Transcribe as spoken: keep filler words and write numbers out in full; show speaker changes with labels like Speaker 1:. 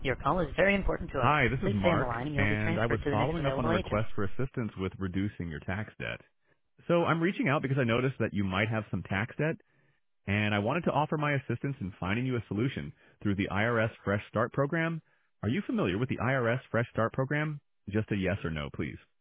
Speaker 1: Your call is very important to us.
Speaker 2: Hi, this is
Speaker 1: Please stay on the
Speaker 2: Mark,
Speaker 1: line and you'll be
Speaker 2: and I was
Speaker 1: transferred to the next
Speaker 2: following up on a
Speaker 1: available agent.
Speaker 2: request for assistance with reducing your tax debt. So I'm reaching out because I noticed that you might have some tax debt, and I wanted to offer my assistance in finding you a solution through the I R S Fresh Start program. Are you familiar with the I R S Fresh Start program? Just a yes or no, please.